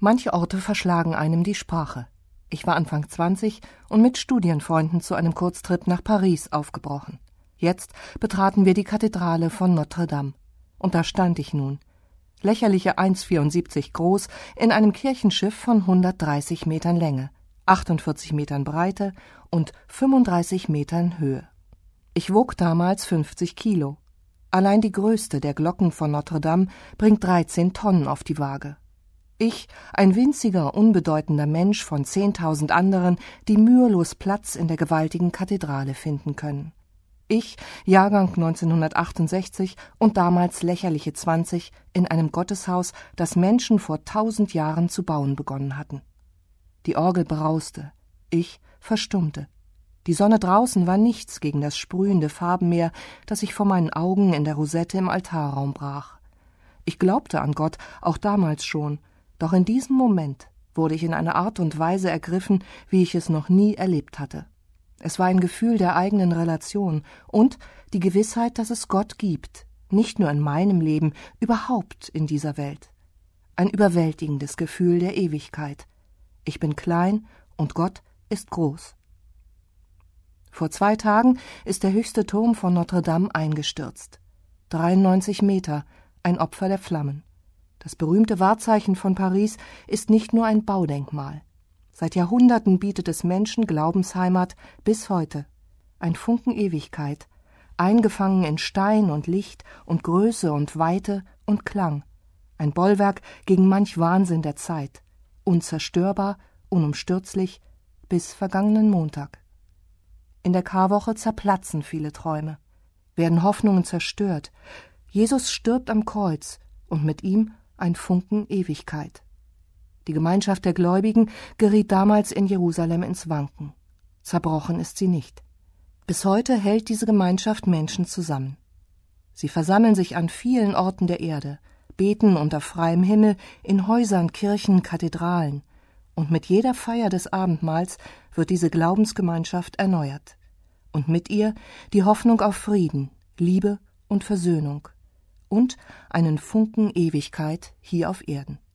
Manche Orte verschlagen einem die Sprache. Ich war Anfang 20 und mit Studienfreunden zu einem Kurztrip nach Paris aufgebrochen. Jetzt betraten wir die Kathedrale von Notre Dame. Und da stand ich nun, lächerliche 1,74 groß, in einem Kirchenschiff von 130 Metern Länge, 48 Metern Breite und 35 Metern Höhe. Ich wog damals 50 Kilo. Allein die größte der Glocken von Notre Dame bringt 13 Tonnen auf die Waage. Ich, ein winziger, unbedeutender Mensch von 10.000 anderen, die mühelos Platz in der gewaltigen Kathedrale finden können. Ich, Jahrgang 1968 und damals lächerliche 20, in einem Gotteshaus, das Menschen vor 1000 Jahren zu bauen begonnen hatten. Die Orgel brauste, ich verstummte. Die Sonne draußen war nichts gegen das sprühende Farbenmeer, das sich vor meinen Augen in der Rosette im Altarraum brach. Ich glaubte an Gott, auch damals schon, doch in diesem Moment wurde ich in einer Art und Weise ergriffen, wie ich es noch nie erlebt hatte. Es war ein Gefühl der eigenen Relation und die Gewissheit, dass es Gott gibt, nicht nur in meinem Leben, überhaupt in dieser Welt. Ein überwältigendes Gefühl der Ewigkeit. Ich bin klein und Gott ist groß. Vor 2 Tagen ist der höchste Turm von Notre Dame eingestürzt. 93 Meter, ein Opfer der Flammen. Das berühmte Wahrzeichen von Paris ist nicht nur ein Baudenkmal. Seit Jahrhunderten bietet es Menschen Glaubensheimat bis heute. Ein Funken Ewigkeit, eingefangen in Stein und Licht und Größe und Weite und Klang. Ein Bollwerk gegen manch Wahnsinn der Zeit. Unzerstörbar, unumstürzlich, bis vergangenen Montag. In der Karwoche zerplatzen viele Träume, werden Hoffnungen zerstört. Jesus stirbt am Kreuz und mit ihm ein Funken Ewigkeit. Die Gemeinschaft der Gläubigen geriet damals in Jerusalem ins Wanken. Zerbrochen ist sie nicht. Bis heute hält diese Gemeinschaft Menschen zusammen. Sie versammeln sich an vielen Orten der Erde, beten unter freiem Himmel, in Häusern, Kirchen, Kathedralen. Und mit jeder Feier des Abendmahls wird diese Glaubensgemeinschaft erneuert. Und mit ihr die Hoffnung auf Frieden, Liebe und Versöhnung. Und einen Funken Ewigkeit hier auf Erden.